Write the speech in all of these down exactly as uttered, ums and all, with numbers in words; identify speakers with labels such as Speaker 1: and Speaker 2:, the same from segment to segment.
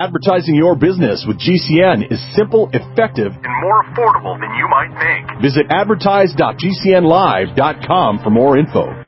Speaker 1: Advertising your business with G C N is simple, effective, and more affordable than you might think. Visit advertise dot g c n live dot com for more info.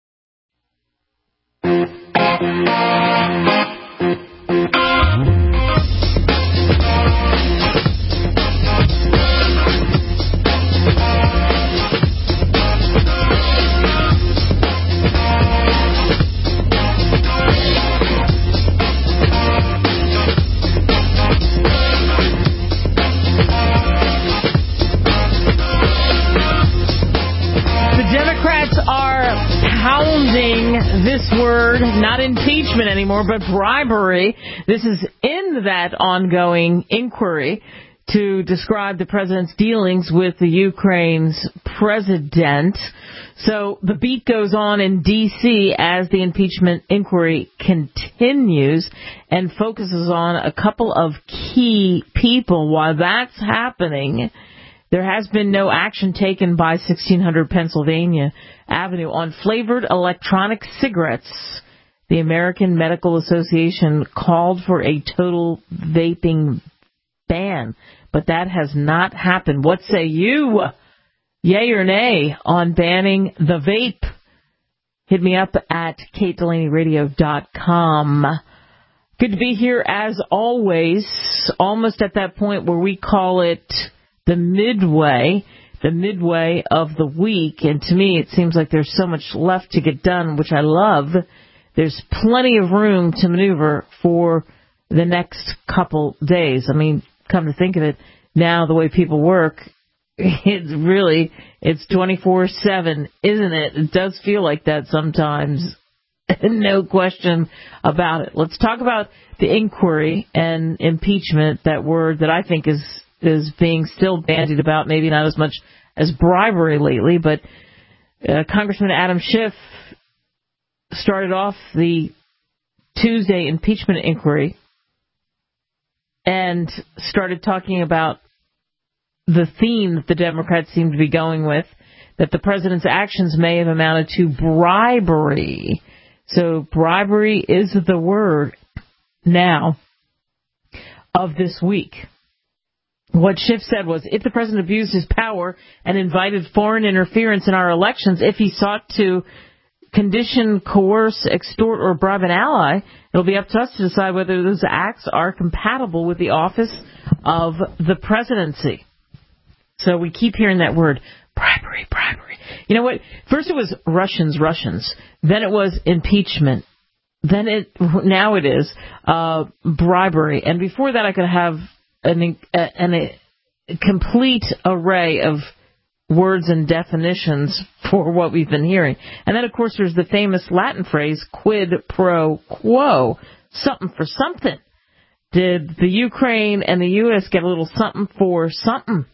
Speaker 2: This word, not impeachment anymore, but bribery. This is in that ongoing inquiry to describe the president's dealings with the Ukraine's president. So the beat goes on in D C as the impeachment inquiry continues and focuses on a couple of key people. While that's happening, there has been no action taken by sixteen hundred Pennsylvania Avenue on flavored electronic cigarettes. The American Medical Association called for a total vaping ban, but that has not happened. What say you? Yay or nay on banning the vape? Hit me up at kate delaney radio dot com. Good to be here as always, almost at that point where we call it the midway, the midway of the week. And to me, it seems like there's so much left to get done, which I love. There's plenty of room to maneuver for the next couple days. I mean, come to think of it, now the way people work, it's really, it's twenty-four seven, isn't it? It does feel like that sometimes. No question about it. Let's talk about the inquiry and impeachment, that word that I think is is being still bandied about, maybe not as much as bribery lately, but uh, Congressman Adam Schiff started off the Tuesday impeachment inquiry and started talking about the theme that the Democrats seem to be going with, that the president's actions may have amounted to bribery. So bribery is the word now of this week. What Schiff said was, if the president abused his power and invited foreign interference in our elections, if he sought to condition, coerce, extort, or bribe an ally, it'll be up to us to decide whether those acts are compatible with the office of the presidency. So we keep hearing that word, bribery, bribery. You know what? First it was Russians, Russians. Then it was impeachment. Then it, now it is uh, bribery. And before that I could have An, an, a complete array of words and definitions for what we've been hearing. And then, of course, there's the famous Latin phrase, quid pro quo, something for something. Did the Ukraine and the U S get a little something for something?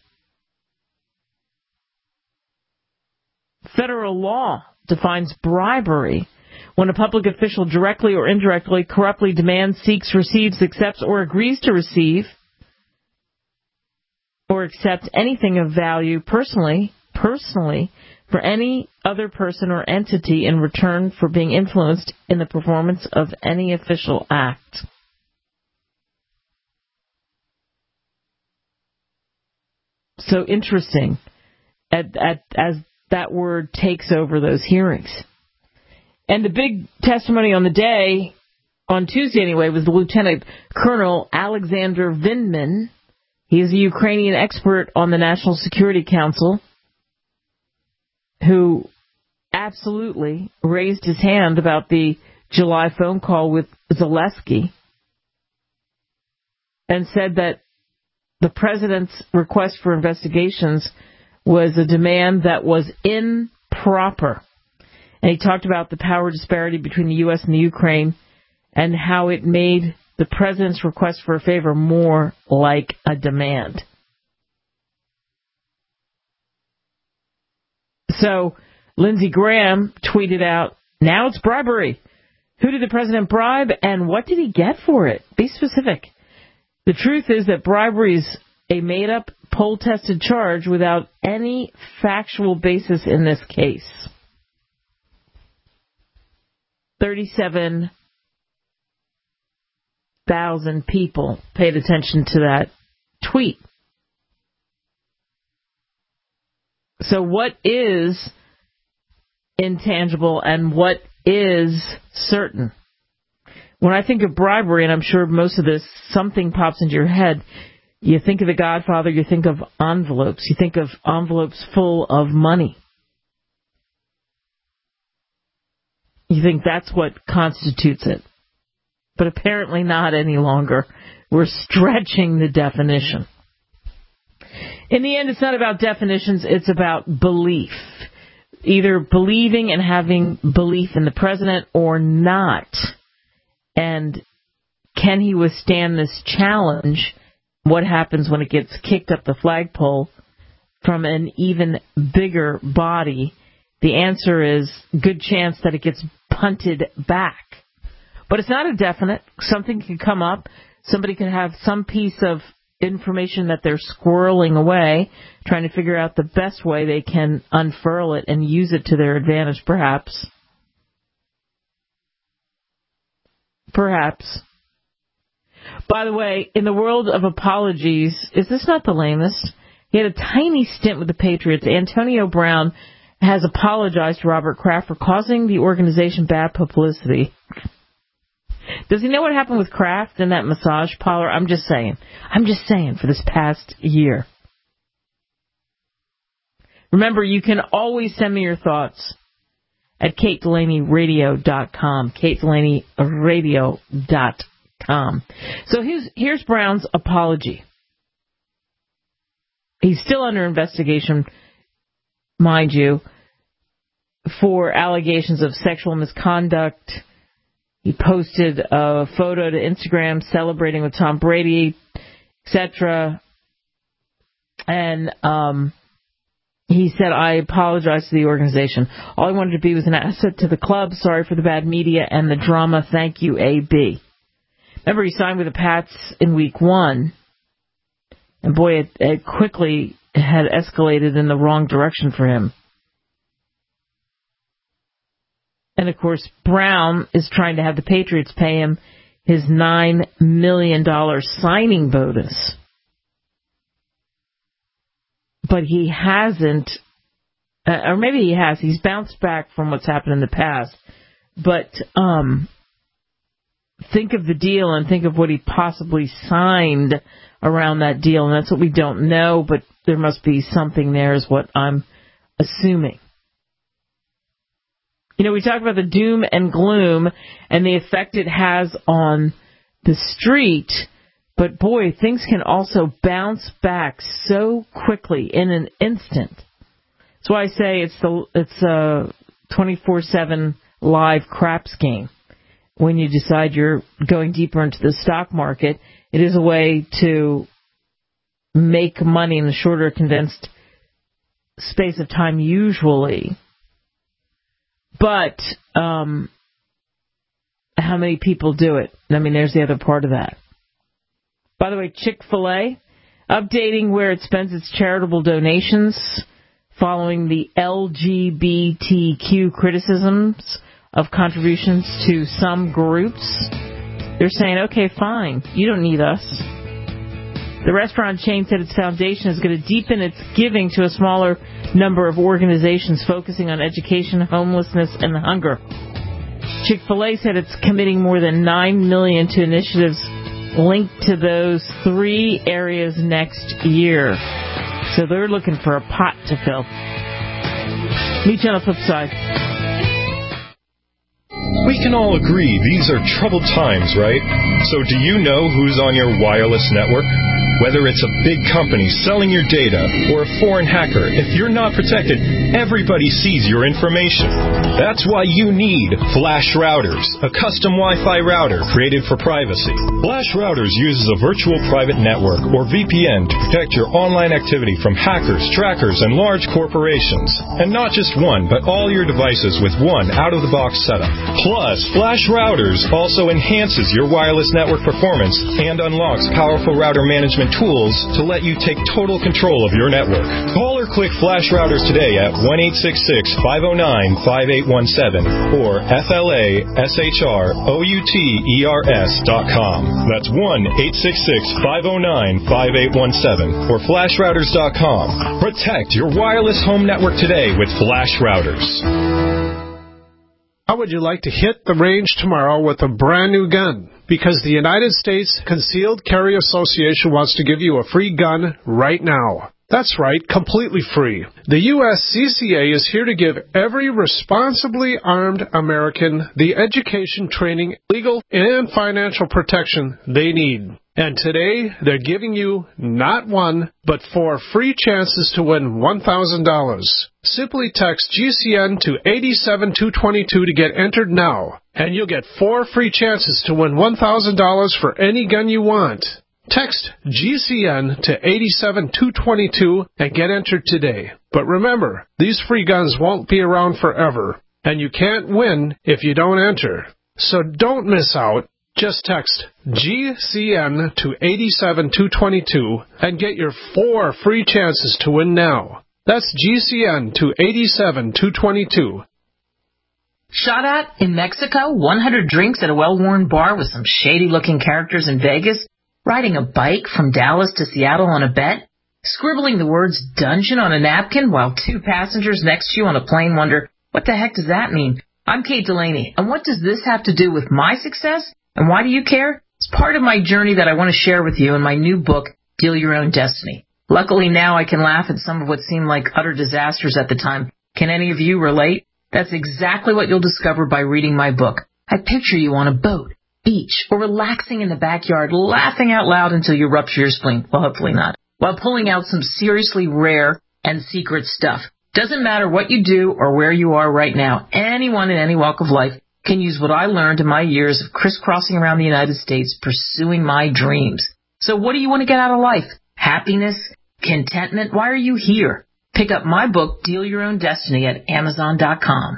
Speaker 2: Federal law defines bribery when a public official directly or indirectly corruptly demands, seeks, receives, accepts, or agrees to receive or accept anything of value personally, personally, for any other person or entity in return for being influenced in the performance of any official act. So interesting at, at, as that word takes over those hearings. And the big testimony on the day, on Tuesday anyway, was the Lieutenant Colonel Alexander Vindman. He is a Ukrainian expert on the National Security Council who absolutely raised his hand about the July phone call with Zelensky and said that the president's request for investigations was a demand that was improper. And he talked about the power disparity between the U S and the Ukraine and how it made the president's request for a favor more like a demand. So Lindsey Graham tweeted out, now it's bribery. Who did the president bribe and what did he get for it? Be specific. The truth is that bribery is a made-up, poll-tested charge without any factual basis in this case. thirty-seven thousand people paid attention to that tweet. So what is intangible and what is certain? When I think of bribery, and I'm sure most of this, something pops into your head, you think of The Godfather, you think of envelopes. You think of envelopes full of money. You think that's what constitutes it. But apparently not any longer. We're stretching the definition. In the end, it's not about definitions, it's about belief. Either believing and having belief in the president or not. And can he withstand this challenge? What happens when it gets kicked up the flagpole from an even bigger body? The answer is good chance that it gets punted back. But it's not a definite. Something can come up. Somebody can have some piece of information that they're squirreling away, trying to figure out the best way they can unfurl it and use it to their advantage, perhaps. Perhaps. By the way, in the world of apologies, is this not the lamest? He had a tiny stint with the Patriots. Antonio Brown has apologized to Robert Kraft for causing the organization bad publicity. Does he know what happened with Kraft and that massage parlor? I'm just saying. I'm just saying for this past year. Remember, you can always send me your thoughts at kate delaney radio dot com. kate delaney radio dot com. So here's, here's Brown's apology. He's still under investigation, mind you, for allegations of sexual misconduct. He posted a photo to Instagram celebrating with Tom Brady, et cetera. And um, he said, I apologize to the organization. All I wanted to be was an asset to the club. Sorry for the bad media and the drama. Thank you, A B. Remember, he signed with the Pats in week one. And boy, it, it quickly had escalated in the wrong direction for him. And, of course, Brown is trying to have the Patriots pay him his nine million dollars signing bonus. But he hasn't, uh, or maybe he has. He's bounced back from what's happened in the past. But um, think of the deal and think of what he possibly signed around that deal. And that's what we don't know, but there must be something there is what I'm assuming. You know, we talk about the doom and gloom and the effect it has on the street, but boy, things can also bounce back so quickly in an instant. That's why I say it's the it's a twenty-four seven live craps game. When you decide you're going deeper into the stock market, it is a way to make money in a shorter, condensed space of time usually. But um, how many people do it? I mean, there's the other part of that. By the way, Chick-fil-A updating where it spends its charitable donations following the L G B T Q criticisms of contributions to some groups. They're saying, okay, fine, you don't need us. The restaurant chain said its foundation is going to deepen its giving to a smaller number of organizations focusing on education, homelessness, and hunger. Chick-fil-A said it's committing more than nine million dollars to initiatives linked to those three areas next year. So they're looking for a pot to fill. Meet you on the flip side.
Speaker 3: We can all agree these are troubled times, right? So do you know who's on your wireless network? Whether it's a big company selling your data or a foreign hacker, if you're not protected, everybody sees your information. That's why you need Flash Routers, a custom Wi-Fi router created for privacy. Flash Routers uses a virtual private network, or V P N, to protect your online activity from hackers, trackers, and large corporations. And not just one, but all your devices with one out-of-the-box setup. Plus, Flash Routers also enhances your wireless network performance and unlocks powerful router management tools to let you take total control of your network. Call or click Flash Routers today at one eight six six, five oh nine, five eight one seven or F L A S H R O U T E R S dot com. That's one eight six six, five oh nine, five eight one seven or flash routers dot com. Protect your wireless home network today with Flash Routers.
Speaker 4: How would you like to hit the range tomorrow with a brand new gun? Because the United States Concealed Carry Association wants to give you a free gun right now. That's right, completely free. The U S C C A is here to give every responsibly armed American the education, training, legal, and financial protection they need. And today, they're giving you not one, but four free chances to win one thousand dollars. Simply text G C N to eight seven two two two to get entered now, and you'll get four free chances to win one thousand dollars for any gun you want. Text G C N to eight seven two two two and get entered today. But remember, these free guns won't be around forever, and you can't win if you don't enter. So don't miss out. Just text G C N to eight seven two two two and get your four free chances to win now. That's G C N to eight seven two two two.
Speaker 5: Shot at in Mexico, one hundred drinks at a well-worn bar with some shady-looking characters in Vegas, riding a bike from Dallas to Seattle on a bet, scribbling the words dungeon on a napkin while two passengers next to you on a plane wonder, what the heck does that mean? I'm Kate Delaney, and what does this have to do with my success? And why do you care? It's part of my journey that I want to share with you in my new book, Deal Your Own Destiny. Luckily now I can laugh at some of what seemed like utter disasters at the time. Can any of you relate? That's exactly what you'll discover by reading my book. I picture you on a boat, beach, or relaxing in the backyard, laughing out loud until you rupture your spleen. Well, hopefully not. While pulling out some seriously rare and secret stuff. Doesn't matter what you do or where you are right now. Anyone in any walk of life can use what I learned in my years of crisscrossing around the United States pursuing my dreams. So what do you want to get out of life? Happiness? Contentment? Why are you here? Pick up my book, Deal Your Own Destiny, at amazon dot com.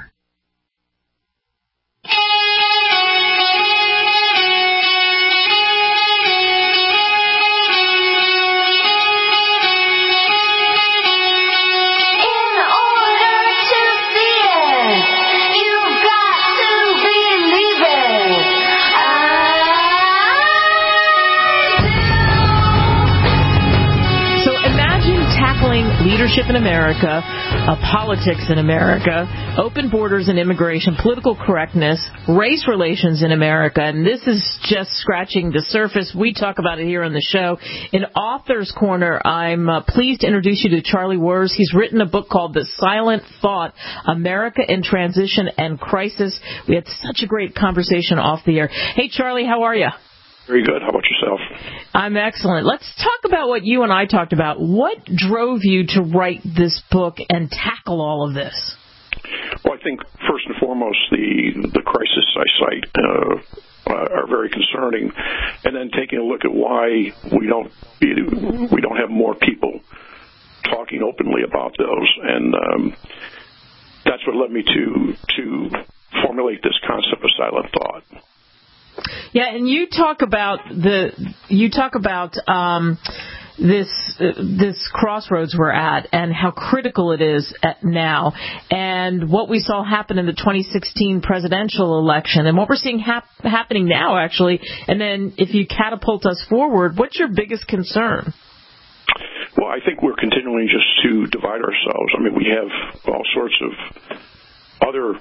Speaker 2: Leadership in America, uh, politics in America, open borders and immigration, political correctness, race relations in America, and this is just scratching the surface. We talk about it here on the show. In Author's Corner, I'm uh, pleased to introduce you to Charlie Wurz. He's written a book called The Silent Thought, America in Transition and Crisis. We had such a great conversation off the air. Hey, Charlie, how are you?
Speaker 6: Very good. How about yourself?
Speaker 2: I'm excellent. Let's talk about what you and I talked about. What drove you to write this book and tackle all of this?
Speaker 6: Well, I think first and foremost, the the crisis I cite uh, are very concerning, and then taking a look at why we don't we don't have more people talking openly about those, and um, that's what led me to to formulate this concept of silent thought.
Speaker 2: Yeah, and you talk about the you talk about um, this uh, this crossroads we're at and how critical it is at now, and what we saw happen in the twenty sixteen presidential election, and what we're seeing hap- happening now, actually. And then, if you catapult us forward, what's your biggest concern?
Speaker 6: Well, I think we're continuing just to divide ourselves. I mean, we have all sorts of other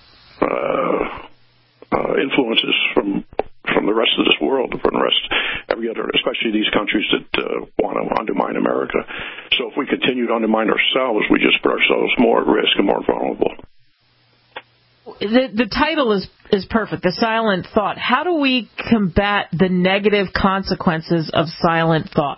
Speaker 6: Uh, Uh, influences from from the rest of this world, from the rest, every other, especially these countries that uh, want to undermine America. So if we continue to undermine ourselves, we just put ourselves more at risk and more vulnerable.
Speaker 2: The, the title is is perfect, The Silent Thought. How do we combat the negative consequences of silent thought?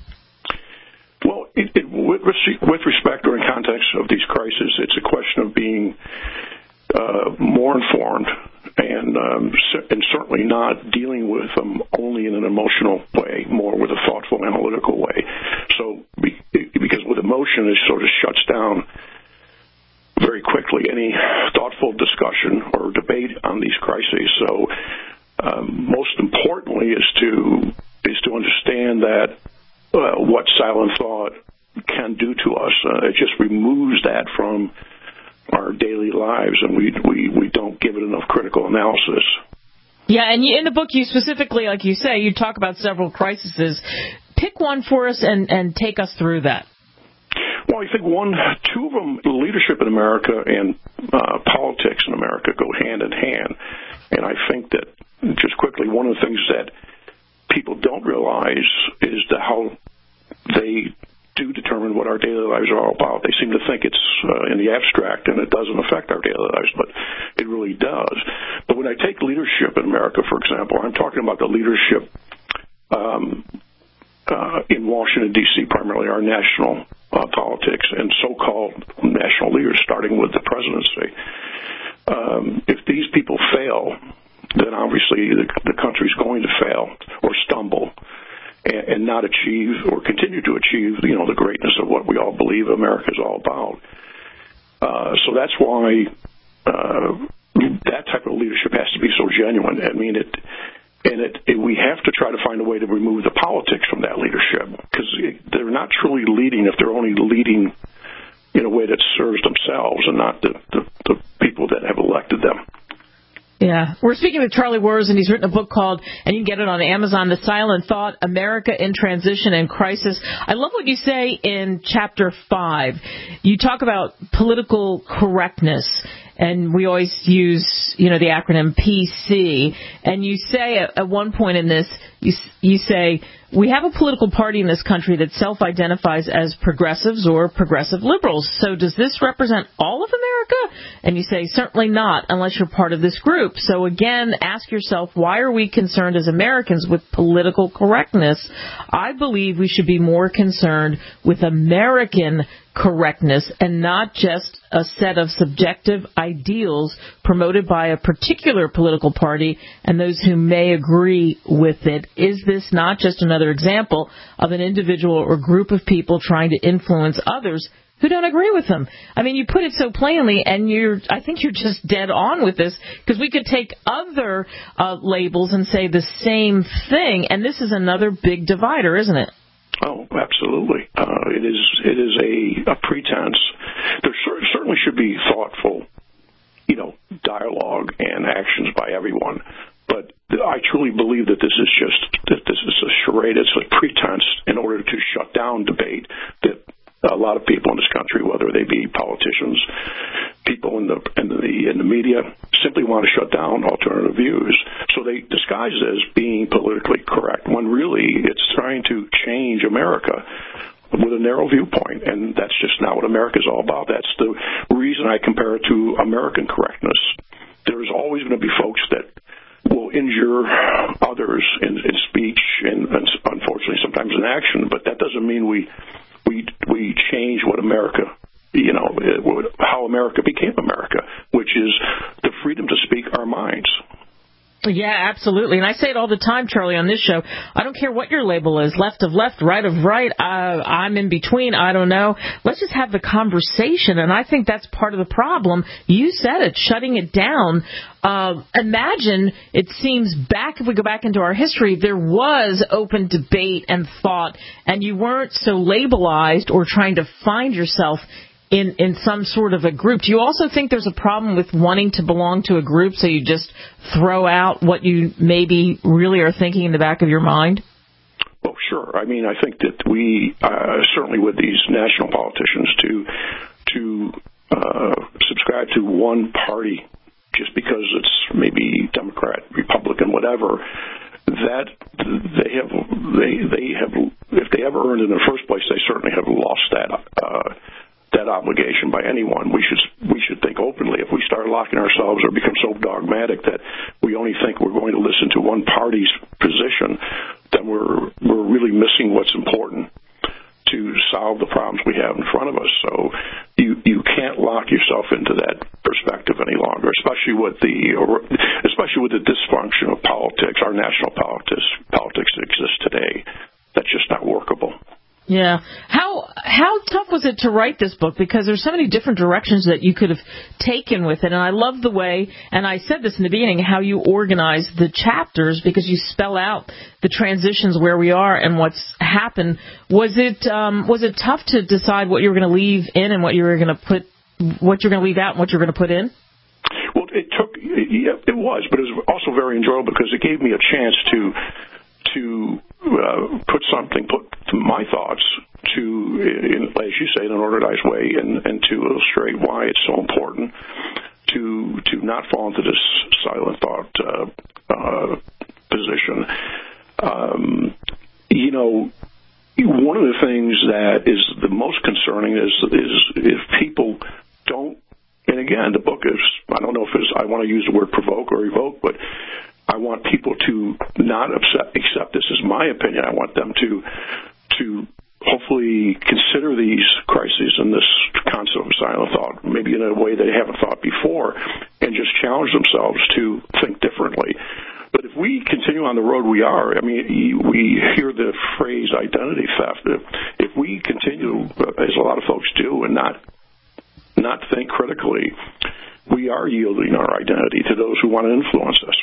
Speaker 6: Well, it, it, with, with respect or in context of these crises, it's a question of being uh, more informed. And, um, and certainly not dealing with them only in an emotional way, more with a thoughtful, analytical way. So, because with emotion, it sort of shuts down very quickly any thoughtful discussion or debate on these crises. So, um, most importantly, is to is to understand that uh, what silent thought can do to us. Uh, it just removes that from our daily lives, and we we we don't give it enough critical analysis.
Speaker 2: Yeah, and you, in the book, you specifically, like you say, you talk about several crises. Pick one for us and, and take us through that.
Speaker 6: Well, I think one, two of them, leadership in America and uh, politics in America go hand in hand. And I think that, just quickly, one of the things that people don't realize is the, how they do determine what our daily lives are all about. They seem to think it's uh, in the abstract and it doesn't affect our daily lives, but it really does. But when I take leadership in America, for example, I'm talking about the leadership um, uh, in Washington, D C, primarily our national uh, politics and so-called national leaders, starting with the presidency. Um, if these people fail, then obviously the, the country's going to fail or stumble and, and not achieve or continue to achieve, you know, the greatness of what we all believe America is all about. Uh, so that's why uh, that type of leadership has to be so genuine. I mean, it, and it, it, we have to try to find a way to remove the politics from that leadership, because they're not truly leading if they're only leading in a way that serves themselves and not the, the, the people that have elected them.
Speaker 2: Yeah. We're speaking with Charlie Wurz, and he's written a book called, and you can get it on Amazon, The Silent Thought, America in Transition and Crisis. I love what you say in chapter five. You talk about political correctness, and we always use, you know, the acronym P C. And you say at, at one point in this, you, you say, we have a political party in this country that self-identifies as progressives or progressive liberals. So does this represent all of America? And you say, certainly not, unless you're part of this group. So again, ask yourself, why are we concerned as Americans with political correctness? I believe we should be more concerned with American correctness and not just a set of subjective ideals promoted by a particular political party and those who may agree with it. Is this not just another example of an individual or group of people trying to influence others who don't agree with them? I mean, you put it so plainly, and you're, I think you're just dead on with this, because we could take other uh, labels and say the same thing, and this is another big divider, isn't it?
Speaker 6: Oh, absolutely. Uh, it is it is a, a pretense. There cer- certainly should be thoughtful, you know, dialogue and actions by everyone. But I truly believe that this is just that this is a charade. It's a pretense in order to shut down debate that a lot of people in this country, whether they be politicians, people in the in the in the media, simply want to shut down alternative views. So they disguise it as being politically correct, when really it's trying to change America with a narrow viewpoint, and that's just not what America is all about. That's the reason I compare it to American correctness. There's always going to be folks that will injure others in, in speech and, and unfortunately sometimes in action, but that doesn't mean we we we change what America, you know, how America became America, which is the freedom to speak our minds.
Speaker 2: Yeah, absolutely. And I say it all the time, Charlie, on this show. I don't care what your label is, left of left, right of right. Uh, I'm in between. I don't know. Let's just have the conversation. And I think that's part of the problem. You said it, shutting it down. Uh, imagine, it seems back, if we go back into our history, there was open debate and thought, and you weren't so labelized or trying to find yourself in, in some sort of a group. Do you also think there's a problem with wanting to belong to a group, so you just throw out what you maybe really are thinking in the back of your mind?
Speaker 6: Well, sure. I mean, I think that we, uh, certainly with these national politicians, to to uh, subscribe to one party just because it's maybe Democrat, Republican, whatever, that they have, they they have, if they ever earned it in the first place, they certainly have lost that uh, that obligation by anyone. We should we should think openly. If we start locking ourselves or become so dogmatic that we only think we're going to listen to one party's position, then we're we're really missing what's important to solve the problems we have in front of us. So you you can't lock yourself into that perspective any longer, especially with the especially with the dysfunction of politics, our national politics politics that exists today. That's just not workable.
Speaker 2: Yeah. How how tough was it to write this book? Because there's so many different directions that you could have taken with it. And I love the way, and I said this in the beginning, how you organize the chapters, because you spell out the transitions where we are and what's happen. Was it um, was it tough to decide what you were going to leave in and what you were going to put, what you're going to leave out and what you're going to put in?
Speaker 6: Well, it took, yeah, it was, but it was also very enjoyable because it gave me a chance to to uh, put something, put my thoughts to, in, as you say, in an organized way, and, and to illustrate why it's so important to to not fall into this silent thought uh, uh, position. Um, you know, one of the things that is the most concerning is is if people don't. And again, the book is, I don't know if it's, I want to use the word provoke or evoke, but I want people to not accept, accept this as my opinion. I want them to to hopefully consider these crises and this concept of silent thought, maybe in a way they haven't thought before, and just challenge themselves to think differently. But if we continue on the road we are, I mean, we hear the phrase identity theft. If we continue, as a lot of folks do, and not not think critically, we are yielding our identity to those who want to influence us.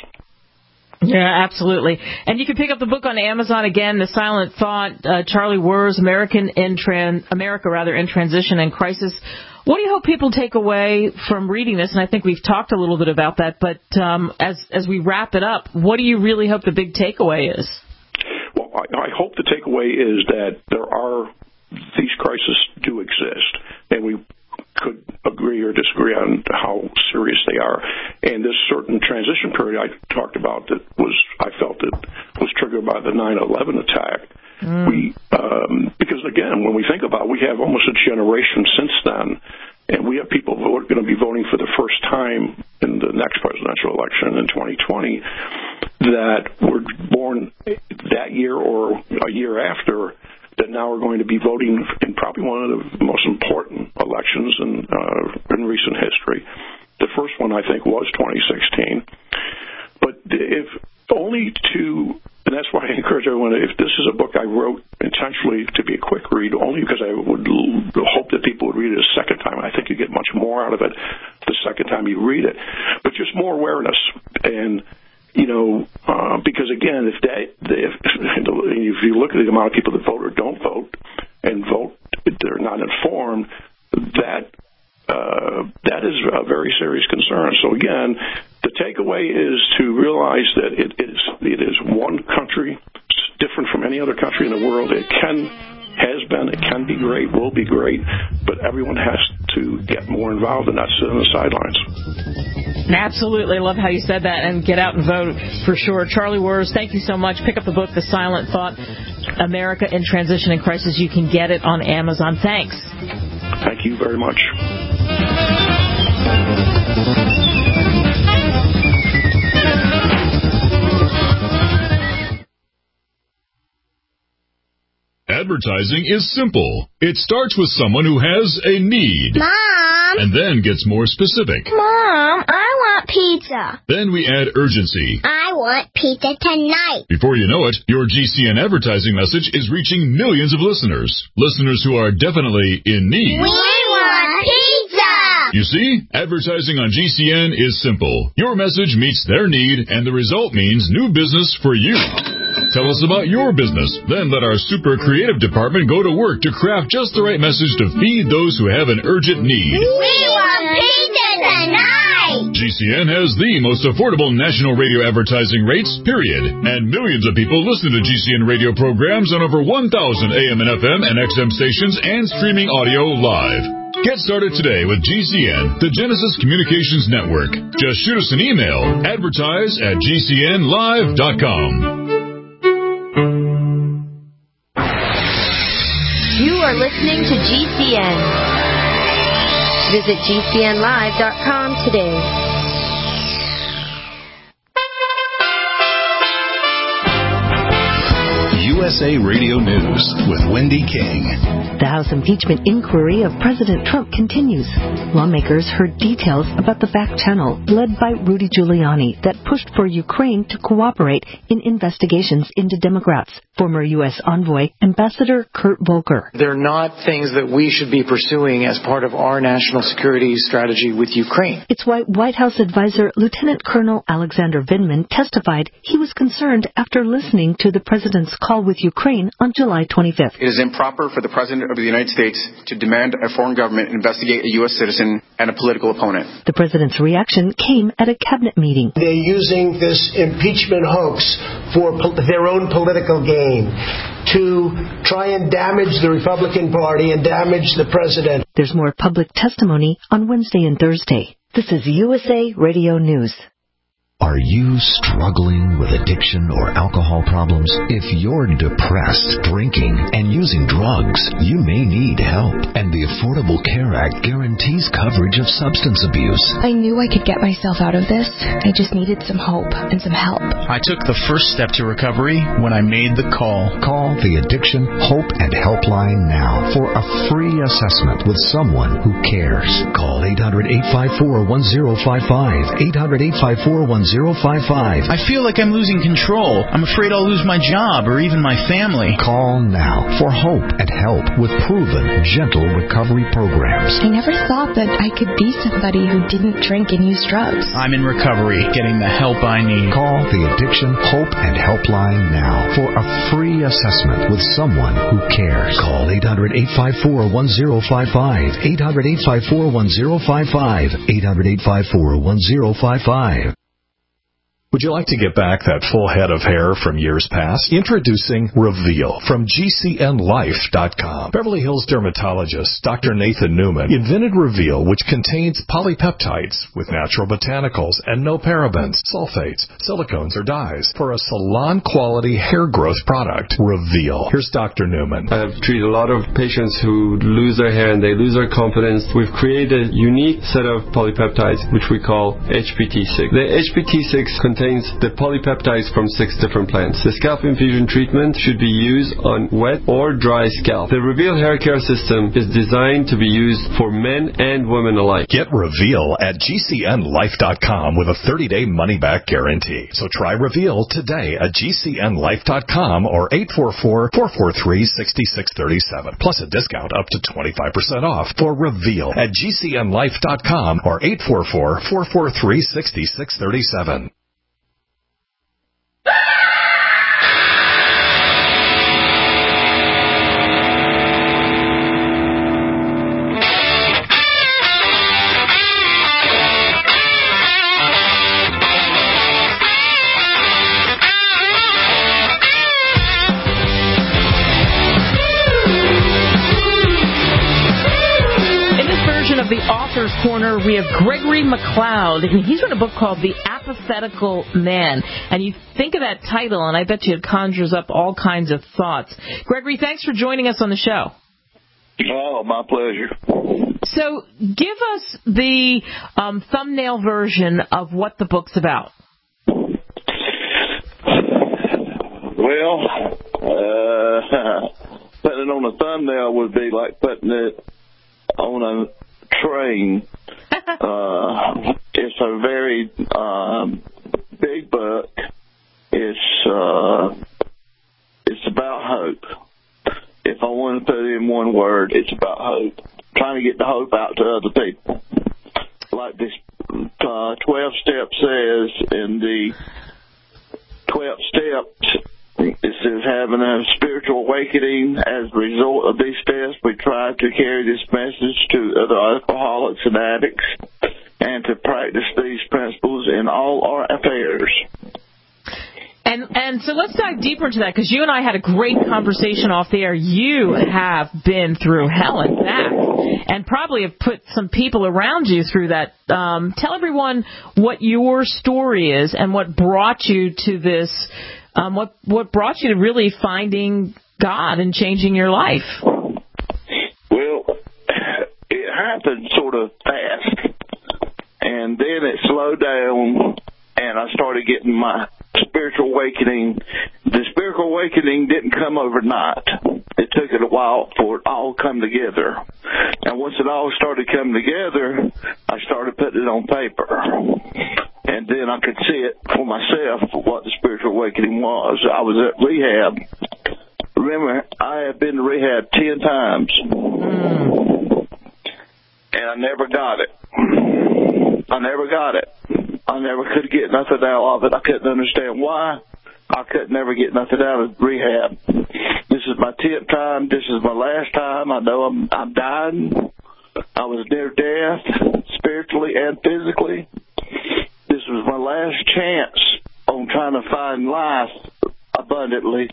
Speaker 2: Yeah, absolutely. And you can pick up the book on Amazon again, The Silent Thought, uh, Charlie Wurz, American in Tran- America rather in Transition and Crisis. What do you hope people take away from reading this? And I think we've talked a little bit about that, but um, as as we wrap it up, what do you really hope the big takeaway is?
Speaker 6: Well, I, I hope the takeaway is that there are, these crises do exist, and we could agree or disagree on how serious they are. And this certain transition period I talked about that was, I felt it was triggered by the nine eleven attack. Mm. We, um, because again, when we think about it, we have almost a generation since then, and we have people who are going to be voting for the first time in the next presidential election in twenty twenty that were born that year or a year after, that now are going to be voting in probably one of the most important elections in, uh, in recent history. The first one, I think, was twenty sixteen. But if only to, and that's why I encourage everyone, if this is a book I wrote intentionally to be a quick read, only because I would hope that people would read it a second time. I think you get much more out of it the second time you read it. But just more awareness. And You know, uh, because again, if that, if, if you look at the amount of people that vote or don't vote, and vote, they're not informed, that uh, that is a very serious concern. So again, the takeaway is to realize that it is it is one country, different from any other country in the world. It can, has been, it can be great, will be great, but everyone has to get more involved and not sit on the sidelines.
Speaker 2: Absolutely. I love how you said that, and get out and vote for sure. Charlie Wurz, thank you so much. Pick up the book, The Silent Thought, America in Transition and Crisis. You can get it on Amazon. Thanks.
Speaker 6: Thank you very much.
Speaker 3: Advertising is simple. It starts with someone who has a need.
Speaker 7: Mom!
Speaker 3: And then gets more specific.
Speaker 7: Mom, I want pizza.
Speaker 3: Then we add urgency.
Speaker 7: I want pizza tonight.
Speaker 3: Before you know it, your G C N advertising message is reaching millions of listeners. Listeners who are definitely in need.
Speaker 7: We want pizza!
Speaker 3: You see, advertising on G C N is simple. Your message meets their need, and the result means new business for you. Tell us about your business. Then let our super creative department go to work to craft just the right message to feed those who have an urgent need.
Speaker 7: We want pizza tonight!
Speaker 3: G C N has the most affordable national radio advertising rates, period. And millions of people listen to G C N radio programs on over one thousand A M and F M and X M stations and streaming audio live. Get started today with G C N, the Genesis Communications Network. Just shoot us an email, advertise at G C N live dot com.
Speaker 8: You are listening to G C N. Visit G C N live dot com today.
Speaker 1: U S A Radio News with Wendy King.
Speaker 9: The House impeachment inquiry of President Trump continues. Lawmakers heard details about the back channel led by Rudy Giuliani that pushed for Ukraine to cooperate in investigations into Democrats. Former U S Envoy, Ambassador Kurt Volker.
Speaker 10: They're not things that we should be pursuing as part of our national security strategy with Ukraine.
Speaker 9: It's why White House advisor Lieutenant Colonel Alexander Vindman testified he was concerned after listening to the president's call with Ukraine on July twenty-fifth.
Speaker 11: It is improper for the President of the United States to demand a foreign government investigate a U S citizen and a political opponent.
Speaker 9: The president's reaction came at a cabinet meeting.
Speaker 12: They're using this impeachment hoax for po- their own political gain to try and damage the Republican Party and damage the president.
Speaker 9: There's more public testimony on Wednesday and Thursday. This is U S A Radio News.
Speaker 13: Are you struggling with addiction or alcohol problems? If you're depressed, drinking, and using drugs, you may need help. And the Affordable Care Act guarantees coverage of substance abuse.
Speaker 14: I knew I could get myself out of this. I just needed some hope and some help.
Speaker 15: I took the first step to recovery when I made the call.
Speaker 13: Call the Addiction, Hope, and Helpline now for a free assessment with someone who cares. Call eight hundred, eight five four, one zero five five, eight hundred, eight five four, one zero five five.
Speaker 15: I feel like I'm losing control. I'm afraid I'll lose my job or even my family.
Speaker 13: Call now for hope and help with proven, gentle recovery programs.
Speaker 14: I never thought that I could be somebody who didn't drink and use drugs.
Speaker 15: I'm in recovery, getting the help I need.
Speaker 13: Call the Addiction, Hope, and Helpline now for a free assessment with someone who cares. Call eight hundred, eight five four, one zero five five, eight hundred, eight five four, one zero five five, eight hundred, eight five four, one zero five five.
Speaker 1: Would you like to get back that full head of hair from years past? Introducing Reveal from G C N Life dot com. Beverly Hills dermatologist Doctor Nathan Newman invented Reveal, which contains polypeptides with natural botanicals and no parabens, sulfates, silicones, or dyes for a salon-quality hair growth product. Reveal. Here's Doctor Newman.
Speaker 16: I've treated a lot of patients who lose their hair and they lose their confidence. We've created a unique set of polypeptides, which we call H P T six. The H P T six contains contains the polypeptides from six different plants. The scalp infusion treatment should be used on wet or dry scalp. The Reveal hair care system is designed to be used for men and women alike.
Speaker 1: Get Reveal at G C N Life dot com with a thirty-day money-back guarantee. So try Reveal today at G C N Life dot com or eight four four, four four three, six six three seven. Plus a discount up to twenty-five percent off for Reveal at G C N Life dot com or eight four four, four four three, six six three seven.
Speaker 2: Of the Author's Corner, we have Gregory McLeod, and he's written a book called The Apathetical Man. And you think of that title, and I bet you it conjures up all kinds of thoughts. Gregory, thanks for joining us on the show.
Speaker 6: Oh, my pleasure.
Speaker 2: So give us the um, thumbnail version of what the book's about.
Speaker 6: Well, uh, putting it on a thumbnail would be like putting it on a train. uh, it's a very um, big book. It's uh, it's about hope. If I want to put it in one word, it's about hope. Trying to get the hope out to other people. Like this uh, twelve step says in the twelve steps, it says having a spiritual awakening as a result of these steps, we try to carry this message to other alcoholics and addicts and to practice these principles in all our affairs.
Speaker 2: And and so let's dive deeper into that, because you and I had a great conversation off the air. You have been through hell and back and probably have put some people around you through that. Um, tell everyone what your story is and what brought you to this, um, what, what brought you to really finding God and changing your life.
Speaker 6: Well, it happened sort of fast, and then it slowed down, and I started getting my spiritual awakening. The spiritual awakening didn't come overnight. It took it a while for it all come together. And once it all started coming together, I started putting it on paper. And then I could see it for myself what the spiritual awakening was. I was at rehab
Speaker 17: remember, I have been to rehab ten times,
Speaker 2: Mm.
Speaker 17: and I never got it. I never got it. I never could get nothing out of it. I couldn't understand why. I could never get nothing out of rehab. This is my tenth time. This is my last time. I know I'm I'm dying. I was near death, spiritually and physically. This was my last chance on trying to find life abundantly.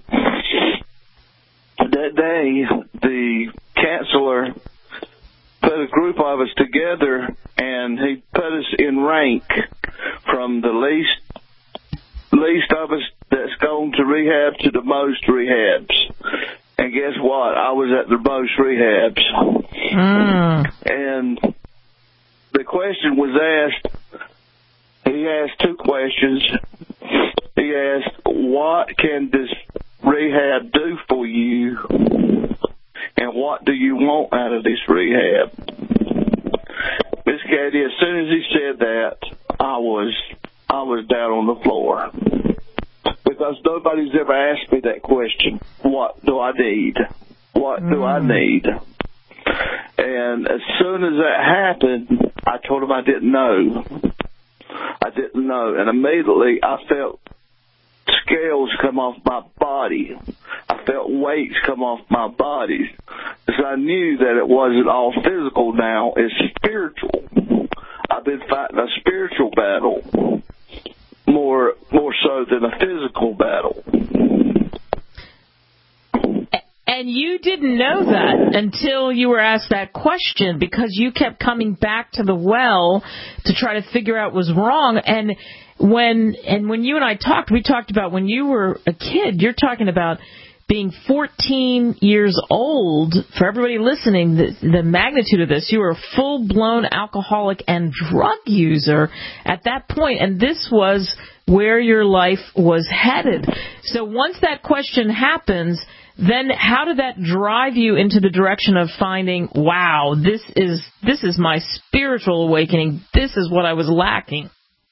Speaker 17: That day, the counselor put a group of us together, and he put us in rank from the least least of us that's gone to rehab to the most rehabs. And guess what? I was at the most rehabs.
Speaker 2: Mm.
Speaker 17: And the question was asked, he asked two questions. He asked, what can this rehab do for you? And what do you want out of this rehab? Miss Katie, as soon as he said that, I was I was down on the floor. Because nobody's ever asked me that question. What do I need? What do I need? And as soon as that happened, I told him I didn't know. I didn't know. And immediately I felt scales come off my body. I felt weights come off my body. Because I knew that it wasn't all physical now. It's spiritual. I've been fighting a spiritual battle. More more so than a physical battle.
Speaker 2: And you didn't know that until you were asked that question, because you kept coming back to the well to try to figure out what was wrong. And when and when you and I talked, we talked about when you were a kid, you're talking about being fourteen years old. For everybody listening, the, the magnitude of this, you were a full-blown alcoholic and drug user at that point, and this was where your life was headed. So once that question happens, then how did that drive you into the direction of finding, wow, this is this is my spiritual awakening, this is what I was lacking?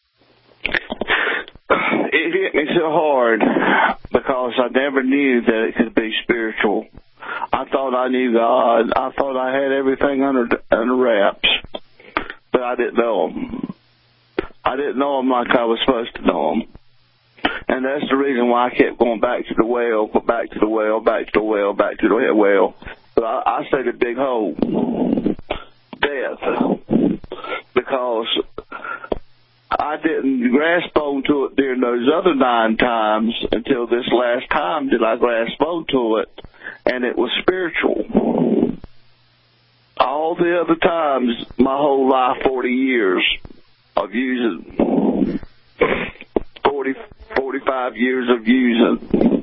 Speaker 17: It hit me so hard because I never knew that it could be spiritual. I thought I knew God. I thought I had everything under under wraps, but I didn't know Him. I didn't know Him like I was supposed to know Him. And that's the reason why I kept going back to the well, back to the well, back to the well, back to the well. But I, I say the big hole, death, because I didn't grasp onto it during those other nine times until this last time did I grasp onto it, and it was spiritual. All the other times, my whole life, forty years of using, forty, forty-five years of using,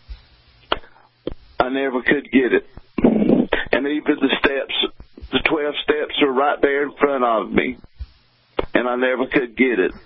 Speaker 17: I never could get it. And even the steps, the twelve steps are right there in front of me, and I never could get it.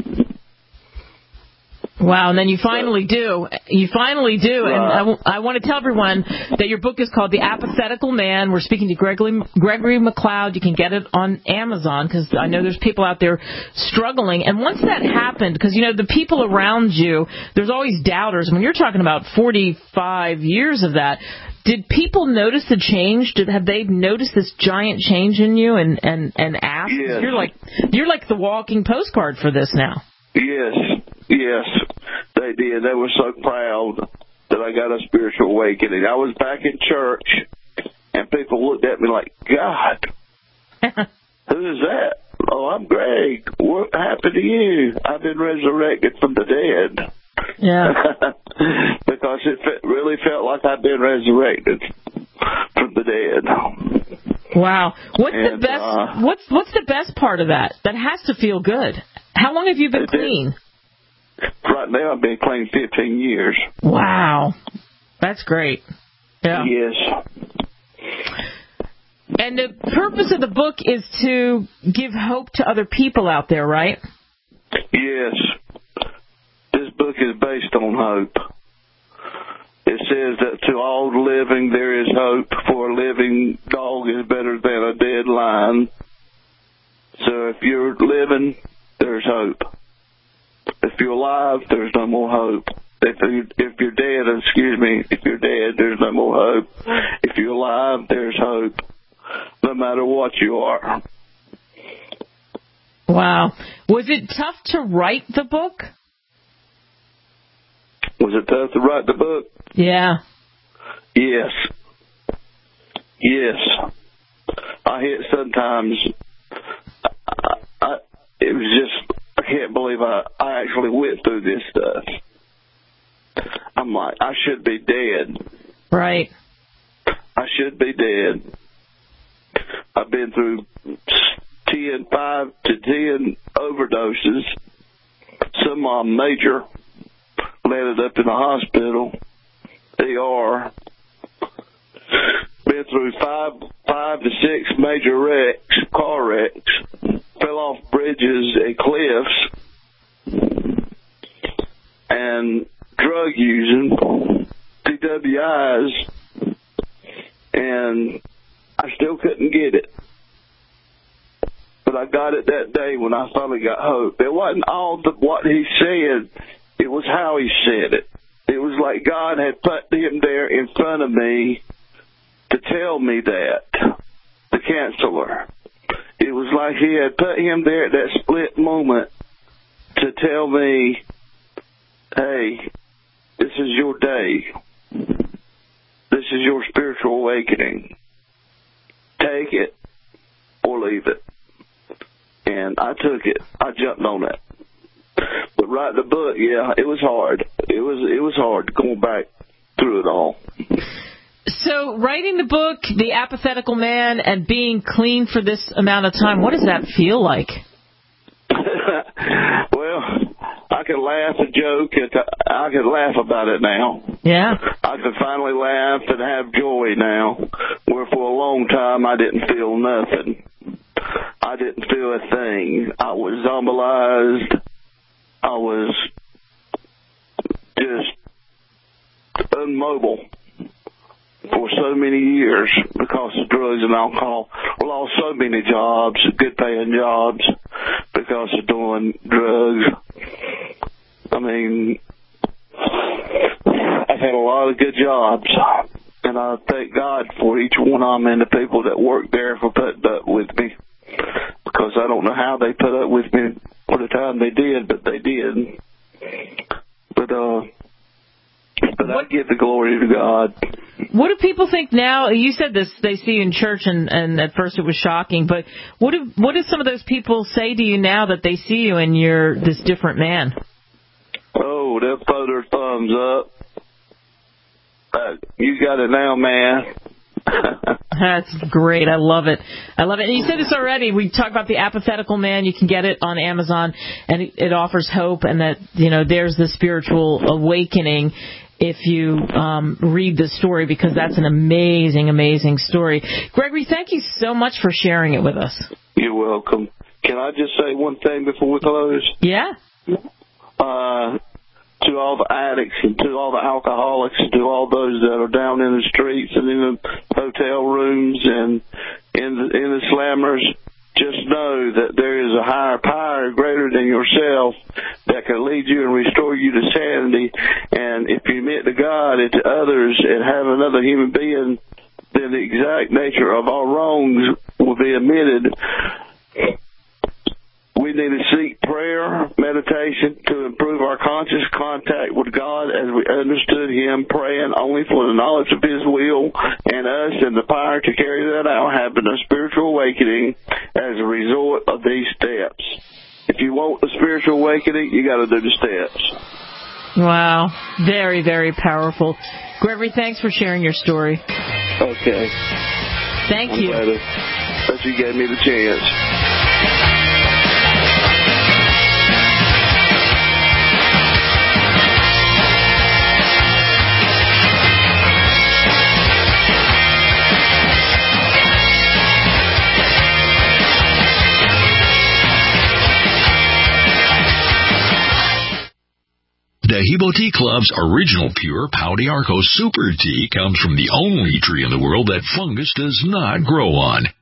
Speaker 2: Wow, and then you finally do. You finally do. And I, w- I want to tell everyone that your book is called The Apathetical Man. We're speaking to Gregory, Gregory McLeod. You can get it on Amazon because I know there's people out there struggling. And once that happened, because, you know, the people around you, there's always doubters. When you're talking about forty-five years of that, did people notice the change? Did have they noticed this giant change in you and, and, and asked?
Speaker 17: Yes.
Speaker 2: You're like you're like the walking postcard for this now.
Speaker 17: Yes, yes, they did. They were so proud that I got a spiritual awakening. I was back in church, and people looked at me like, God, who is that? Oh, I'm Greg. What happened to you? I've been resurrected from the dead.
Speaker 2: Yeah.
Speaker 17: Because it fe- really felt like I'd been resurrected from the dead.
Speaker 2: Wow. What's
Speaker 17: and,
Speaker 2: the best?
Speaker 17: Uh,
Speaker 2: what's what's the best part of that? That has to feel good. How long have you been clean?
Speaker 17: Right now, I've been clean fifteen years.
Speaker 2: Wow, that's great. Yeah.
Speaker 17: Yes.
Speaker 2: And the purpose of the book is to give hope to other people out there, right?
Speaker 17: Yes. This book is based on hope. It says that to all living there is hope, for a living dog is better than a dead lion. So if you're living, there's hope. If you're alive, there's no more hope. If, you, if you're dead, excuse me, if you're dead, there's no more hope. If you're alive, there's hope, no matter what you are.
Speaker 2: Wow. Was it tough to write the book?
Speaker 17: Was it tough to write the book?
Speaker 2: Yeah.
Speaker 17: Yes. Yes. I hit sometimes, I, I, it was just, I can't believe I, I actually went through this stuff. I'm like, I should be dead.
Speaker 2: Right.
Speaker 17: I should be dead. I've been through ten, five to ten overdoses. Some of them major. Landed up in the hospital, E R. Been through five, five to six major wrecks, car wrecks. Fell off bridges and cliffs. And drug using, D W Is, and I still couldn't get it. But I got it that day when I finally got hope. It wasn't all the, what he said, it was how he said it. It was like God had put him there in front of me to tell me that, the counselor. It was like he had put him there at that split moment to tell me, hey, this is your day. This is your spiritual awakening. Take it or leave it. And I took it. I jumped on it. But writing the book, yeah, it was hard. It was it was hard going back through it all.
Speaker 2: So writing the book, The Apathetical Man, and being clean for this amount of time, what does that feel like?
Speaker 17: Well, I can laugh and joke. I can laugh about it now.
Speaker 2: Yeah.
Speaker 17: I can finally laugh and have joy now, where for a long time I didn't feel nothing. I didn't feel a thing. I was zombalized. I was just immobile for so many years because of drugs and alcohol. I lost so many jobs, good paying jobs, because of doing drugs. I mean, I've had a lot of good jobs, and I thank God for each one of them and the people that worked there for putting up with me, because I don't know how they put up with me for the time they did, but they did. But, uh, but I give the glory to God.
Speaker 2: What do people think now? You said this, they see you in church, and, and at first it was shocking, but what do, what do some of those people say to you now that they see you and you're this different man?
Speaker 17: Oh, they'll throw their thumbs up. Uh, you got it now, man.
Speaker 2: That's great. I love it. I love it. And you said this already. We talked about The Apathetical Man. You can get it on Amazon, and it, it offers hope, and that, you know, there's the spiritual awakening if you um, read the story, because that's an amazing, amazing story. Gregory, thank you so much for sharing it with us.
Speaker 17: You're welcome. Can I just say one thing before we close?
Speaker 2: Yeah.
Speaker 17: Uh, to all the addicts and to all the alcoholics and to all those that are down in the streets and in the hotel rooms and in the, in the slammers, just know that there is a higher power greater than yourself that can lead you and restore you to sanity. And if you admit to God and to others and have another human being, then the exact nature of our wrongs will be admitted. We need to seek prayer, meditation to improve our conscious contact with God as we understood Him, praying only for the knowledge of His will and us and the power to carry that out, having a spiritual awakening as a result of these steps. If you want a spiritual awakening, you got to do the steps.
Speaker 2: Wow. Very, very powerful. Gregory, thanks for sharing your story.
Speaker 17: Okay.
Speaker 2: Thank
Speaker 17: I'm
Speaker 2: you.
Speaker 17: glad that you gave me the chance.
Speaker 18: Hebo Tea Club's original pure Pau d'Arco Super Tea comes from the only tree in the world that fungus does not grow on.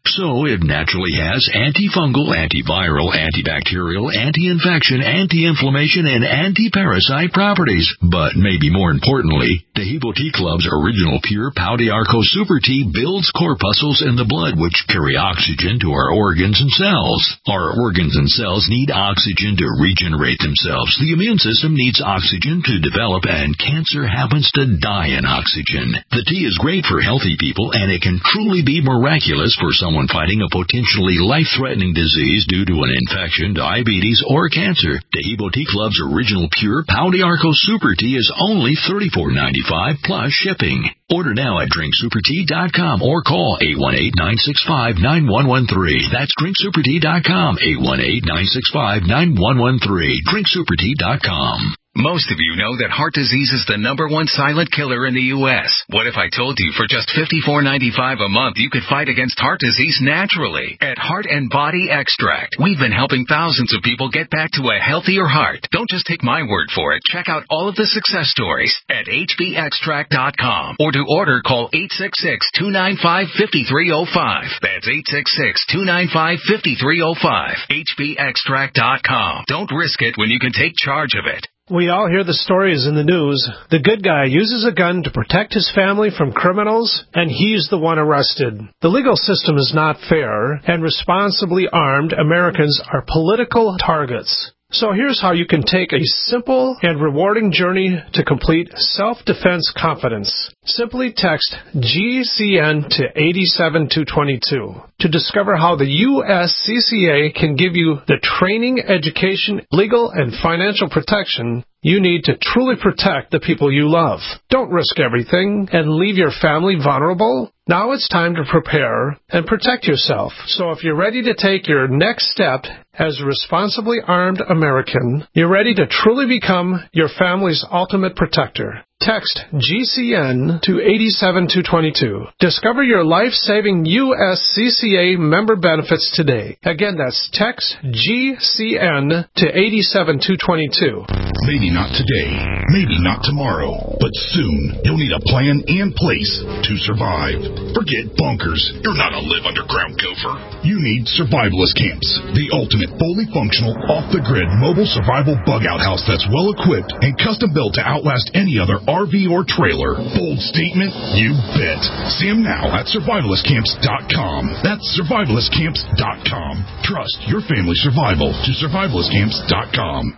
Speaker 18: So it naturally has antifungal, antiviral, antibacterial, anti-infection, anti-inflammation, and anti-parasite properties. But maybe more importantly, Taheebo Tea Club's original pure Pau de Arco Super Tea builds corpuscles in the blood which carry oxygen to our organs and cells. Our organs and cells need oxygen to regenerate themselves. The immune system needs oxygen to develop, and cancer happens to die in oxygen. The tea is great for healthy people, and it can truly be miraculous for someone fighting a potentially life-threatening disease due to an infection, diabetes, or cancer. Taheebo Tea Club's original pure Pau de Arco Super Tea is only thirty-four ninety-five plus shipping. Order now at drink super tea dot com or call eight one eight, nine six five, nine one one three. That's drink super tea dot com, eight one eight, nine six five, nine one one three. drink super tea dot com.
Speaker 19: Most of you know that heart disease is the number one silent killer in the U S What if I told you for just fifty-four ninety-five a month you could fight against heart disease naturally? At Heart and Body Extract, we've been helping thousands of people get back to a healthier heart. Don't just take my word for it. Check out all of the success stories at H B extract dot com, or to order, call eight six six, two nine five, five three zero five. That's eight six six, two nine five, five three zero five. H B extract dot com. Don't risk it when you can take charge of it.
Speaker 4: We all hear the stories in the news. The good guy uses a gun to protect his family from criminals, and he's the one arrested. The legal system is not fair, and responsibly armed Americans are political targets. So here's how you can take a simple and rewarding journey to complete self-defense confidence. Simply text G C N to eight seven two two two to discover how the U S C C A can give you the training, education, legal, and financial protection you need to truly protect the people you love. Don't risk everything and leave your family vulnerable. Now it's time to prepare and protect yourself. So if you're ready to take your next step as a responsibly armed American, you're ready to truly become your family's ultimate protector. Text G C N to eight seven two two two. Discover your life-saving U S C C A member benefits today. Again, that's text G C N to eight seven two two two.
Speaker 20: Maybe not today, maybe not tomorrow, but soon you'll need a plan in place to survive. Forget bunkers. You're not a live underground gopher. You need survivalist camps, the ultimate fully functional, off-the-grid mobile survival bug-out house that's well-equipped and custom-built to outlast any other R V or trailer. Bold statement? You bet. See them now at survivalist camps dot com. That's survivalist camps dot com. Trust your family's survival to survivalist camps dot com.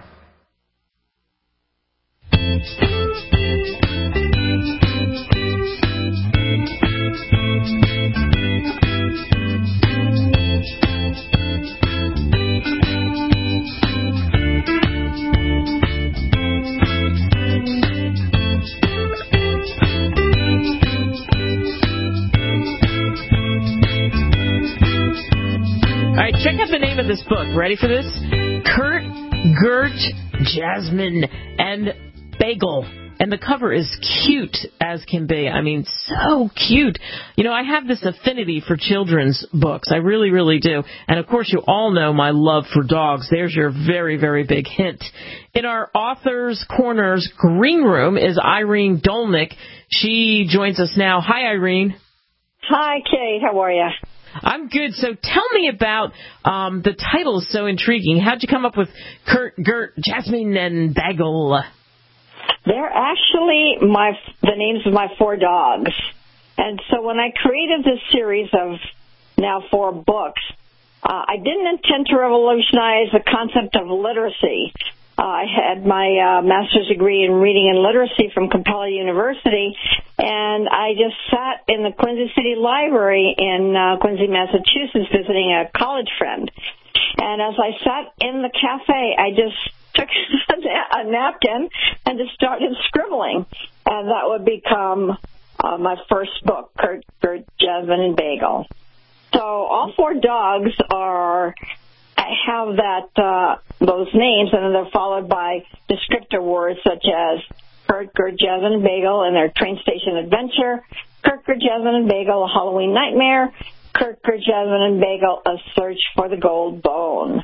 Speaker 2: Check out the name of this book. Ready for this? Kurt, Gert, Jasmine, and Bagel. And the cover is cute as can be. I mean, so cute. You know, I have this affinity for children's books. I really, really do. And, of course, you all know my love for dogs. There's your very, very big hint. In our Author's Corner's green room is Irene Dolnick. She joins us now. Hi, Irene.
Speaker 21: Hi, Kate. How are you?
Speaker 2: I'm good. So tell me about um, the title is so intriguing. How'd you come up with Kurt, Gert, Jasmine, and Bagel?
Speaker 21: They're actually my the names of my four dogs. And so when I created this series of now four books, uh, I didn't intend to revolutionize the concept of literacy. Uh, I had my uh, master's degree in reading and literacy from Capella University, and I just sat in the Quincy City Library in uh, Quincy, Massachusetts, visiting a college friend. And as I sat in the cafe, I just took a napkin and just started scribbling, and that would become uh, my first book, Kurt, Gert, Jasmine, and Bagel. So all four dogs are... I have that uh, those names, and then they're followed by descriptor words such as Kurt, Gert, Jasmine, and Bagel and their train station adventure, Kurt, Gert, Jasmine, and Bagel, a Halloween nightmare, Kurt, Gert, Jasmine, and Bagel, a search for the gold bone.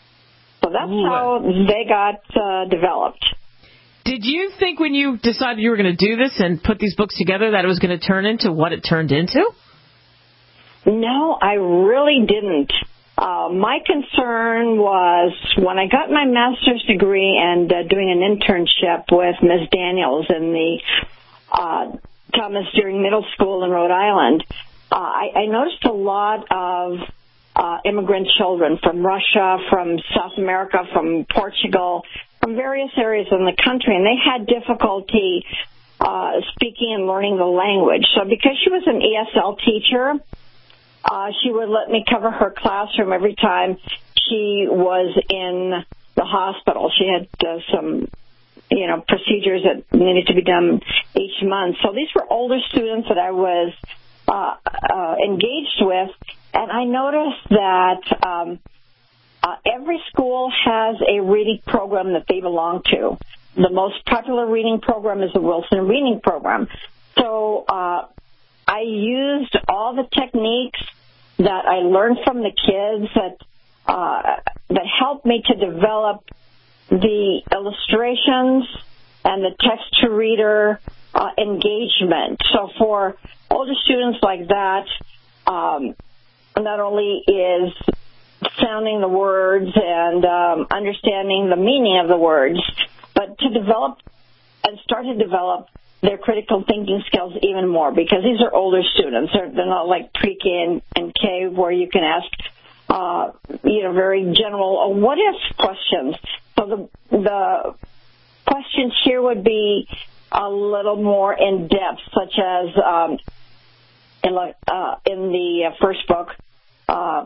Speaker 21: So that's Ooh. how they got uh, developed.
Speaker 2: Did you think when you decided you were going to do this and put these books together that it was going to turn into what it turned into?
Speaker 21: No, I really didn't. Uh, my concern was when I got my master's degree and uh, doing an internship with Miz Daniels in the uh, Thomas Deering Middle School in Rhode Island, uh, I, I noticed a lot of uh, immigrant children from Russia, from South America, from Portugal, from various areas in the country, and they had difficulty uh, speaking and learning the language. So because she was an E S L teacher, uh, she would let me cover her classroom every time she was in the hospital. She had uh, some, you know, procedures that needed to be done each month. So these were older students that I was uh, uh, engaged with, and I noticed that um, uh, every school has a reading program that they belong to. The most popular reading program is the Wilson Reading Program. So uh, I used all the techniques that I learned from the kids that uh, that helped me to develop the illustrations and the text-to-reader uh, engagement. So for older students like that, um, not only is sounding the words and um, understanding the meaning of the words, but to develop and start to develop their critical thinking skills even more, because these are older students. They're, they're not like pre-K and, and K where you can ask, uh, you know, very general uh, what-if questions. So the, the questions here would be a little more in-depth, such as um, in, uh, in the first book, uh,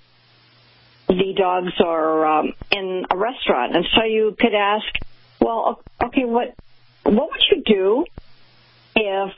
Speaker 21: the dogs are um, in a restaurant. And so you could ask, well, okay, what what would you do if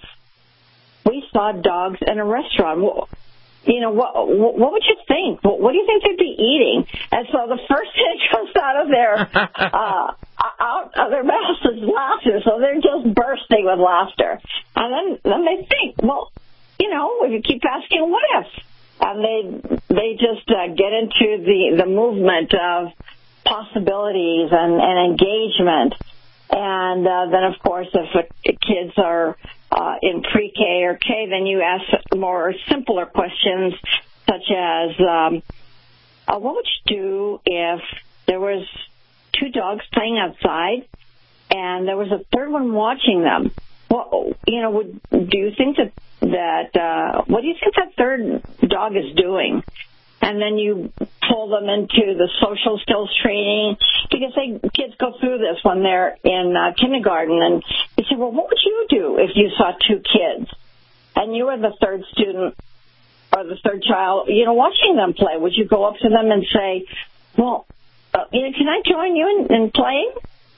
Speaker 21: we saw dogs in a restaurant? Well, you know, what what would you think? What, what do you think they'd be eating? And so the first thing that comes out of their uh, out of their mouths is laughter. So they're just bursting with laughter. And then then they think, well, you know, if you keep asking, what if? And they they just uh, get into the the movement of possibilities and, and engagement. And uh, then, of course, if the kids are uh, in pre-K or K, then you ask more simpler questions, such as, um, uh, what would you do if there was two dogs playing outside and there was a third one watching them? Well, you know, would, do you think that, that uh, what do you think that third dog is doing? And then you pull them into the social skills training, because they kids go through this when they're in uh, kindergarten. And you say, well, what would you do if you saw two kids and you were the third student or the third child, you know, watching them play? Would you go up to them and say, well, uh, you know, can I join you in, in playing?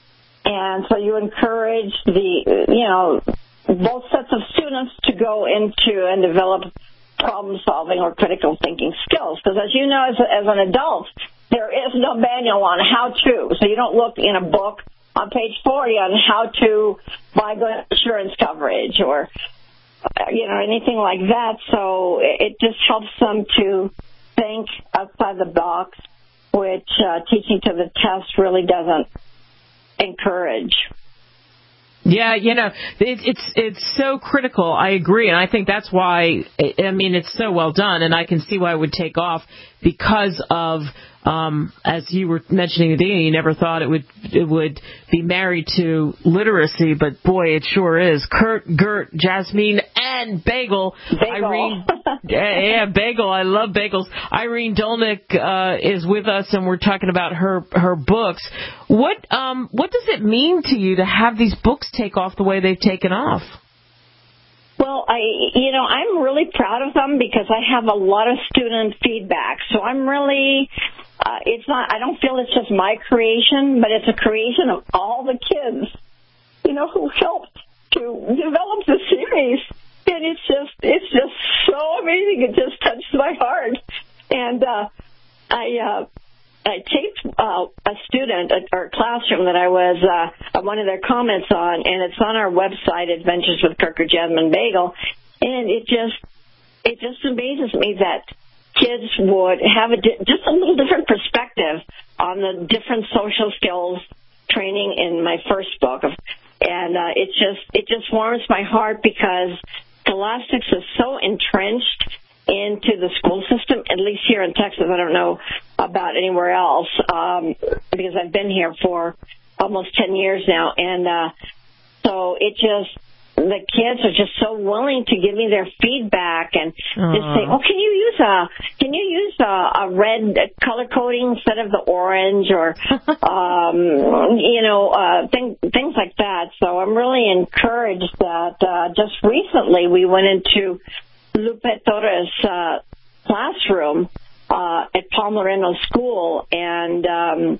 Speaker 21: And so you encourage the, you know, both sets of students to go into and develop problem-solving or critical thinking skills. Because as you know, as, a, as an adult, there is no manual on how to. So you don't look in a book on page forty on how to buy good insurance coverage or, you know, anything like that. So it just helps them to think outside the box, which uh, teaching to the test really doesn't encourage.
Speaker 2: Yeah, you know, it, it's it's so critical. I agree, and I think that's why. I mean, it's so well done, and I can see why it would take off because of, um, as you were mentioning, Adina, you never thought it would it would be married to literacy, but boy, it sure is. Kurt, Gert, Jasmine, and Bagel.
Speaker 21: Bagel.
Speaker 2: Irene, yeah, yeah, Bagel. I love bagels. Irene Dolnick uh, is with us, and we're talking about her her books. What um what does it mean to you to have these books take off the way they've taken off?
Speaker 21: Well, I, you know, I'm really proud of them because I have a lot of student feedback. So I'm really, uh, it's not, I don't feel it's just my creation, but it's a creation of all the kids, you know, who helped to develop the series. And it's just, it's just so amazing. It just touched my heart. And, uh, I, uh, I taped uh, a student at our classroom that I was uh, one of their comments on, and it's on our website, Adventures with Kirk or Jasmine Bagel, and it just it just amazes me that kids would have a di- just a little different perspective on the different social skills training in my first book, and uh, it just it just warms my heart because scholastics is so entrenched into the school system, at least here in Texas. I don't know about anywhere else um, because I've been here for almost ten years now. And uh, so it just, the kids are just so willing to give me their feedback and uh. just say, oh, can you use a, can you use a, a red color coding instead of the orange or, um, you know, uh, thing, things like that. So I'm really encouraged that uh, just recently we went into Lupe Torres' uh, classroom uh, at Palm Moreno School, and um,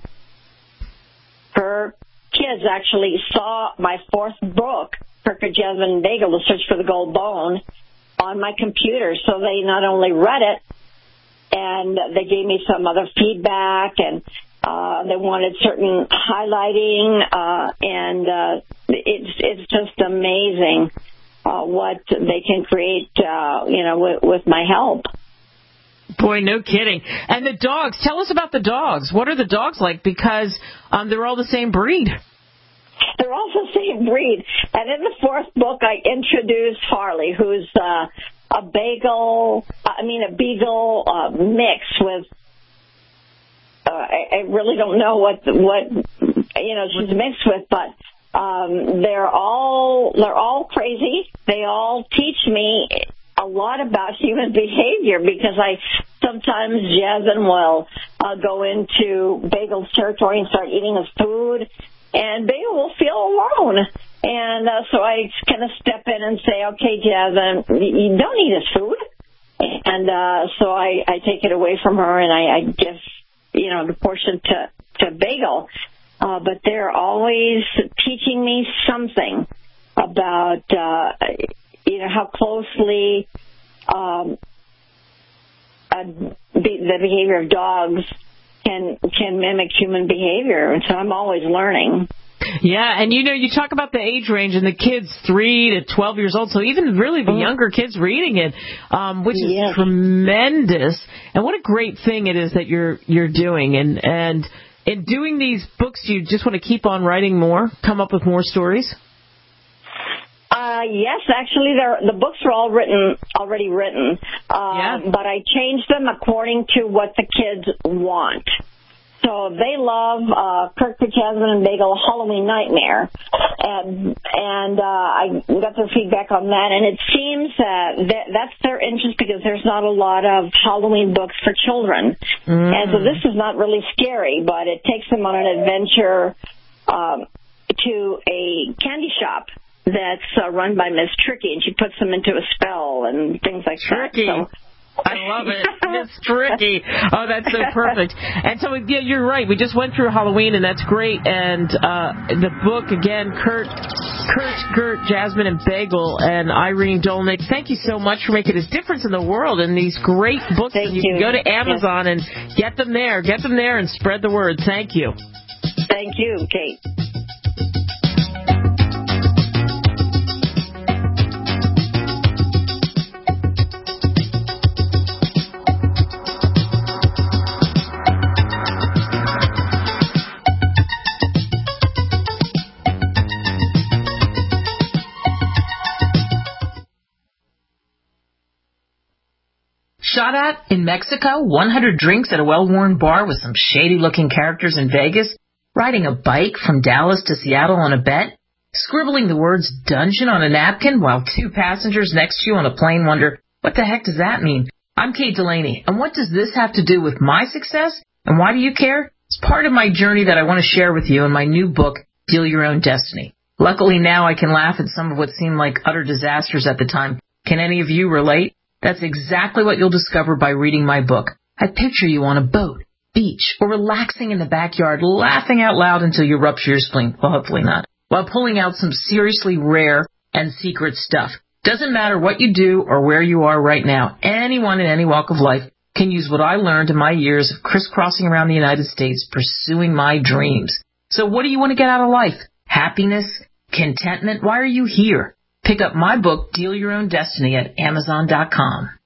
Speaker 21: her kids actually saw my fourth book, Kirkwood, Jasmine, and Bagel, The Search for the Gold Bone, on my computer. So they not only read it, and they gave me some other feedback, and uh, they wanted certain highlighting, uh, and uh, it's it's just amazing. Uh, what they can create, uh, you know, with, with my help.
Speaker 2: Boy, no kidding. And the dogs. Tell us about the dogs. What are the dogs like? Because um, they're all the same breed.
Speaker 21: They're all the same breed. And in the fourth book, I introduced Harley, who's uh, a bagel, I mean, a beagle uh, mix with, uh, I, I really don't know what, what, you know, she's mixed with, but Um, they're all they're all crazy. They all teach me a lot about human behavior because I sometimes Jasmine will uh, go into Bagel's territory and start eating his food, and Bagel will feel alone. And uh, so I kind of step in and say, "Okay, Jasmine, you don't eat his food." And uh, so I, I take it away from her and I, I give, you know, the portion to to Bagel. Uh, but they're always teaching me something about, uh, you know, how closely um, uh, the, the behavior of dogs can can mimic human behavior. And so I'm always learning.
Speaker 2: Yeah, and you know, you talk about the age range and the kids three to twelve years old, so even really the younger kids reading it, um, which is yes. tremendous. And what a great thing it is that you're you're doing. And and in doing these books, do you just want to keep on writing more, come up with more stories?
Speaker 21: Uh, yes, actually, the books are all written, already written, uh,
Speaker 2: yeah.
Speaker 21: but I changed them according to what the kids want. So they love uh, Kirkwood, Jasmine, and Bagel, Halloween Nightmare, and and uh, I got their feedback on that. And it seems that, that that's their interest because there's not a lot of Halloween books for children, mm. and so this is not really scary, but it takes them on an adventure um, to a candy shop that's uh, run by Miss Tricky, and she puts them into a spell and things like
Speaker 2: Tricky.
Speaker 21: that. So,
Speaker 2: I love it. It's tricky. Oh, that's so perfect. And so, yeah, you're right. We just went through Halloween, and that's great. And uh, the book, again, Kurt, Kurt, Gert, Jasmine, and Bagel, and Irene Dolnick, thank you so much for making this difference in the world and these great books.
Speaker 21: Thank
Speaker 2: and you,
Speaker 21: you
Speaker 2: can go to Amazon
Speaker 21: yes.
Speaker 2: and get them there. Get them there and spread the word. Thank you.
Speaker 21: Thank you, Kate.
Speaker 5: Shot at in Mexico, one hundred drinks at a well-worn bar with some shady-looking characters in Vegas, riding a bike from Dallas to Seattle on a bet, scribbling the words dungeon on a napkin while two passengers next to you on a plane wonder, what the heck does that mean? I'm Kate Delaney, and what does this have to do with my success, and why do you care? It's part of my journey that I want to share with you in my new book, Deal Your Own Destiny. Luckily now I can laugh at some of what seemed like utter disasters at the time. Can any of you relate? That's exactly what you'll discover by reading my book. I picture you on a boat, beach, or relaxing in the backyard, laughing out loud until you rupture your spleen. Well, hopefully not. While pulling out some seriously rare and secret stuff. Doesn't matter what you do or where you are right now. Anyone in any walk of life can use what I learned in my years of crisscrossing around the United States, pursuing my dreams. So what do you want to get out of life? Happiness? Contentment? Why are you here? Pick up my book, Deal Your Own Destiny, at Amazon dot com.